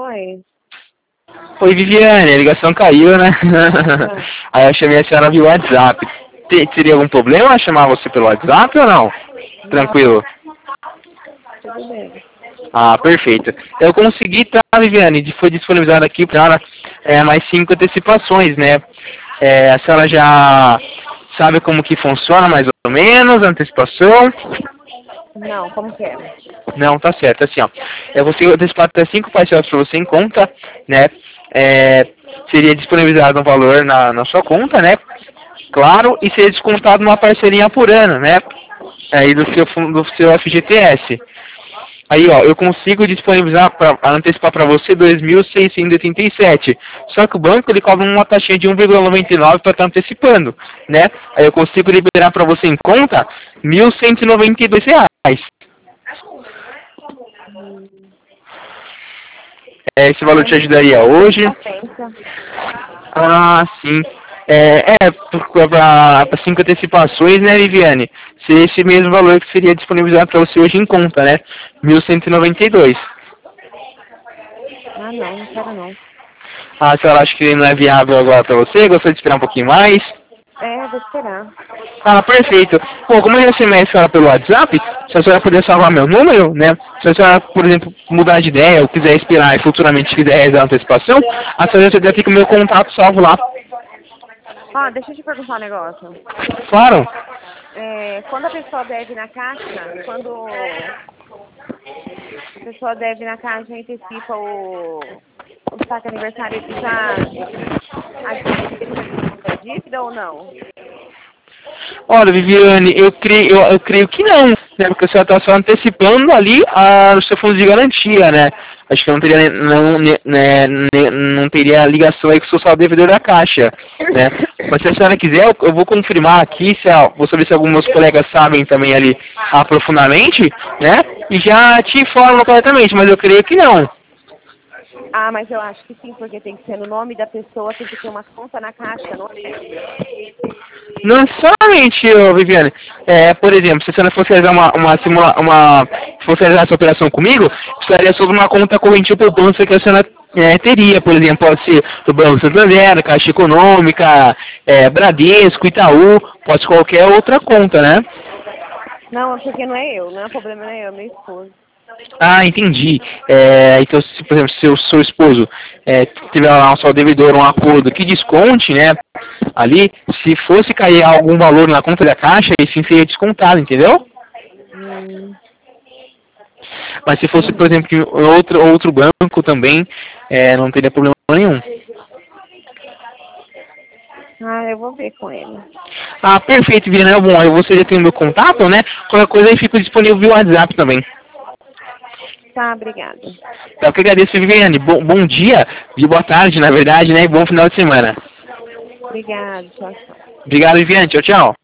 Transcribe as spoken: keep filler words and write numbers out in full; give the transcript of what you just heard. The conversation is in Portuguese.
Oi. Oi, Viviane, a ligação caiu, né? Aí eu chamei a senhora via WhatsApp. Te- Teria algum problema chamar você pelo WhatsApp ou não? Tranquilo. Tudo bem. Ah, perfeito. Eu consegui, tá, Viviane? Foi disponibilizado aqui para a senhora é, mais cinco antecipações, né? É, a senhora já sabe como que funciona mais ou menos a antecipação? Não, como que é? Não, tá certo. Assim, ó. Eu vou antecipar até cinco parcelas para você em conta, né? É, seria disponibilizado um valor na, na sua conta, né? Claro, e seria descontado uma parcelinha por ano, né? Aí do seu, fun- do seu F G T S. Aí, ó, eu consigo disponibilizar, pra, antecipar para você dois mil seiscentos e oitenta e sete. Só que o banco, ele cobra uma taxinha de um vírgula noventa e nove para estar antecipando, né? Aí eu consigo liberar para você em conta mil cento e noventa e dois reais. Hum, É, esse valor Ai, te não ajudaria hoje? compensa. Ah, sim. É, é para cinco antecipações, né, Viviane? Seria esse mesmo valor que seria disponibilizado para você hoje em conta, né? mil cento e noventa e dois. Ah, não, não quero não. Ah, a senhora acha que não é viável agora para você? Gostaria de esperar um pouquinho mais? É, vou esperar. Ah, perfeito. Bom, como eu já chamei a senhora pelo WhatsApp, se a senhora puder salvar meu número, né? Se a senhora, por exemplo, mudar de ideia ou quiser esperar e futuramente quiser realizar a antecipação, a senhora já deve ter com o meu contato salvo lá. Ah, deixa eu te perguntar um negócio. Claro. É, quando a pessoa deve na caixa, quando a pessoa deve na caixa e antecipa o, o saque aniversário, ele já administra a dívida ou não? Olha, Viviane, eu creio, eu, eu creio que não, né? Porque você está só antecipando ali a, o seu fundo de garantia, né? Acho que não teria, não, né, né, né, não teria ligação aí com o seu saldo devedor da Caixa, né? Mas se a senhora quiser, eu, eu vou confirmar aqui, se a, vou saber se alguns meus colegas sabem também ali aprofundadamente, né? E já te informo corretamente, mas eu creio que não. Ah, mas eu acho que sim, porque tem que ser no nome da pessoa, tem que ter uma conta na caixa, não é? Não necessariamente, ô, Viviane. É, por exemplo, se a senhora fosse realizar uma, uma, simula, uma se fosse realizar essa operação comigo, precisaria sobre uma conta corrente de poupança que a senhora é, teria, por exemplo, pode ser do Banco Santander, Caixa Econômica, é, Bradesco, Itaú, pode ser qualquer outra conta, né? Não, porque não é eu, não é o problema, não é eu, é meu esposo. Ah, entendi. É, então, se, por exemplo, se o seu esposo é, tiver lá um só devedor, um acordo que desconte, né, ali, se fosse cair algum valor na conta da Caixa, aí sim seria descontado, entendeu? Hum, Mas se fosse, por entendi. exemplo, em outro, outro banco também, é, não teria problema nenhum. Ah, eu vou ver com ele. Ah, perfeito, Viana. Bom, aí você já tem o meu contato, né? Qualquer coisa aí fica disponível via WhatsApp também. Tá, obrigada. Então, eu que agradeço, Viviane. Bom, bom dia, e boa tarde, na verdade, né? E bom final de semana. Obrigada, tchau, tchau. Obrigado, Viviane. Tchau, tchau.